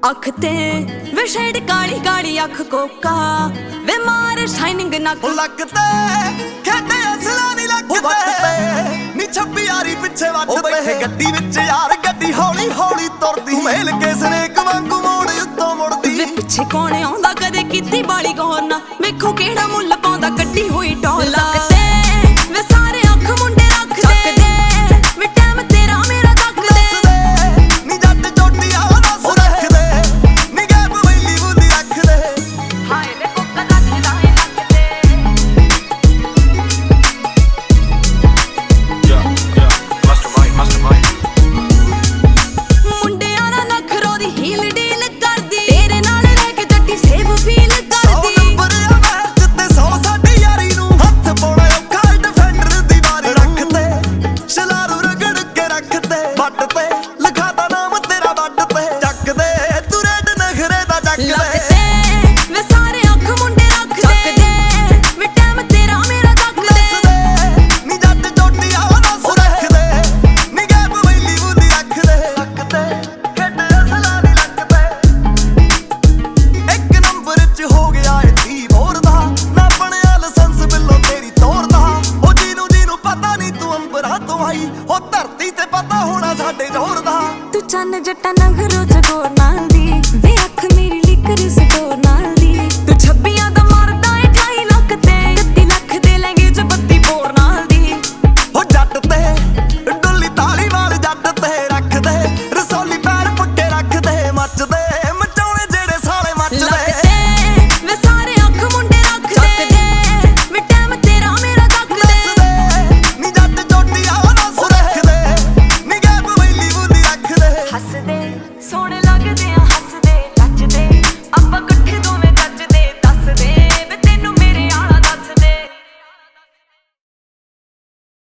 अख ते वे शेड काली काली अख कोका वे मार शाइनिंग नक लगते खेते असला नहीं लगते नी छप्पी यारी पिछे वटते गड्डी विच यार गड्डी हौली हौली तुरदी मेल के सनेक वांगू मोड़ उत्तों मुड़दी वे पिछे कौन आउंदा कदे कीती बाली गौर ना वेखो केड़ा मुੱਲ पाउंदा कड्डी होई टौल लगते वे सारे अख मुंडे रख दे वे टाइम तेरा मेरा तक दे नी जट चोटियां दस रख दे नी गैप वैली बुली रख दे हाय वे कुक्का लगदा है लगदे mastermind ਮੁੰਡਿਆਂ ਨਾਲ ਨਖਰੋ ਦੀ ਹੀਲ ਡੀਲ ਕਰਦੀ ਤੇਰੇ ਨਾਲ ਰਹਿ ਕੇ ਜੱਟੀ ਸੇਵ ਫੀਲ ਕਰਦੀ ਨੰਬਰ ਆ ਮੈਚ ਤੇ 100 ਸਾਡੀ ਯਾਰੀ ਨੂੰ ਹੱਥ ਪਾਉਣਾ ਔਖਾ ਡਿਫੈਂਡਰ ਦੀ ਵਾਰੀ ਰੱਖਦੇ ਸ਼ਲਾਰੂ ਰਗੜ ਕੇ ਰੱਖਦੇ ਵੱਟ ਤੇ ਲਿਖਾਤਾ ਨਾਮ ਤੇਰਾ ਵੱਟ ਤੇ ਚੱਕਦੇ ਤੂੰ ਰੇਡ ਨਖਰੇ ਦਾ ਚੱਕਦੇ ਲੱਗਦੇ ਵੇ ਸਾਰੇ ਅੱਖ ਮੁੰਡੇ ਰੱਖਦੇ ਵੇ ਟਾਈਮ ਤੇਰਾ ਮੇਰਾ ਤੱਕਦੇ ਨੀ ਜੱਟ ਚੋਟੀਆਂ ਦਸ ਰੱਖਦੇ ਨੀ ਗੈਪ ਵੈਲੀ ਬੁਲੀ ਰੱਖਦੇ ਖੇਡ ਅਸਲਾ ਨਹੀਂ ਲੱਗਦੇ ਇੱਕ ਨੰਬਰ ਚ ਹੋ ਗਿਆ ਏ ਧੀ ਮੋਰ ਦਾ ਨਾ ਬਣਿਆ ਲਾਇਸੈਂਸ ਬਿੱਲੋ ਤੇਰੀ ਤੋਰਦਾ ਉਹ ਜਿਹਨੂੰ ਪਤਾ ਨਹੀਂ ਤੂੰ ਅੰਬਰਾਂ ਤੋਂ ਆਈ ਉਹ ਧਰਤੀ ਤੇ ਪਤਾ ਹੋਣਾ ਸਾਡੇ ਜ਼ੋਰ ਦਾ ਤੂੰ ਚੰਨ ਜੱਟਾ ਨਖਰੋ ਜਗੋਰ ਨਾਲ ਦੀ ਵੇ ਅੱਖ ਮੇਰੀ ਲਿਕਰ